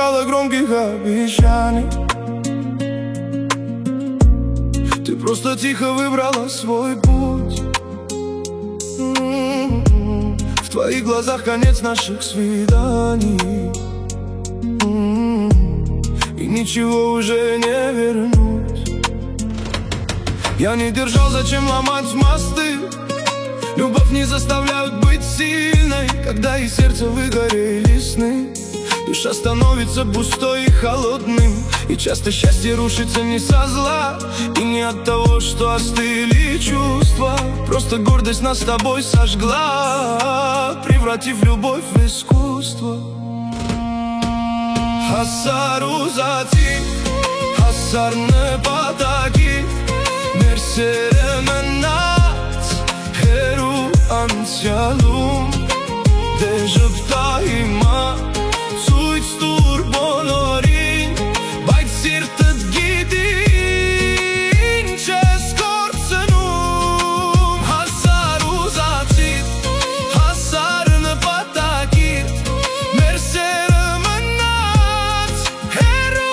искала громких обещаний. Ты просто тихо выбрала свой путь. В твоих глазах конец наших свиданий, и ничего уже не вернуть. Я не держал, зачем ломать мосты? Любовь не заставляют быть сильной, когда из сердца выгорели сны. Душа становится пустой и холодным, и часто счастье рушится не со зла, и не от того, что остыли чувства. Просто гордость нас с тобой сожгла, превратив любовь в искусство. Hasar uzati, hasar ne pataki, mersereme nat, heru antialum, dejupta ima, suit turbonorin, bajt sirtet gidin, që skorcenum. Hasar uzati, hasar ne pataki, mersereme nat, heru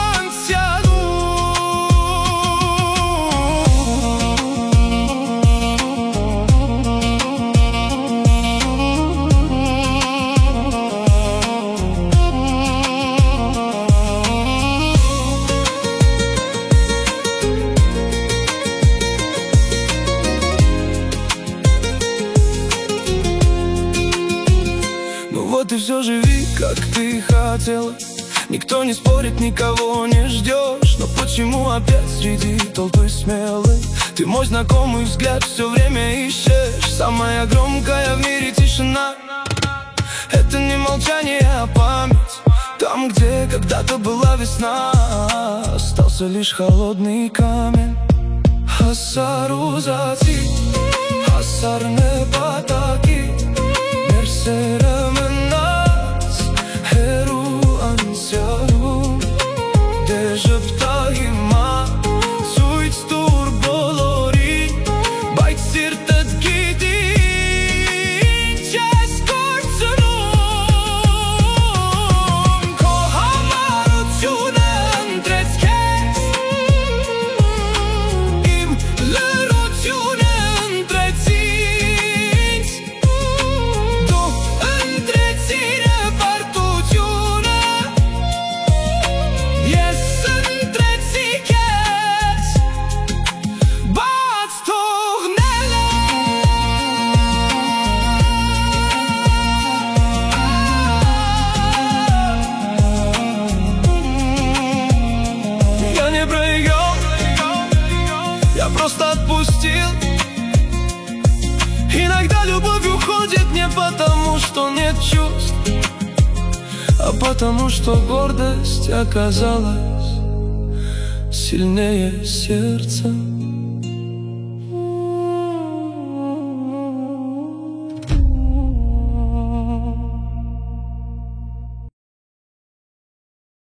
Вот и все, живи, как ты хотела. Никто не спорит, никого не ждешь. Но почему опять среди толпы смелой ты мой знакомый взгляд все время ищешь? Самая громкая в мире тишина — это не молчание, а память. Там, где когда-то была весна, остался лишь холодный камень. Hasar uzati, hasar ne pataki, mersereme nat, heru ansialum, dejupta ima, suit turbolori, bajt sirtet gidin, që skorcenum. Koha marrët qune ndret kes, im lërot qune ndret sinç, do ndret sire partu qune, jesë ndret si kes, bat të gnele. Я не проиграл, я просто отпустил. Иногда любовь уходит не потому, что нет чувств, а потому, что гордость оказалась сильнее сердца.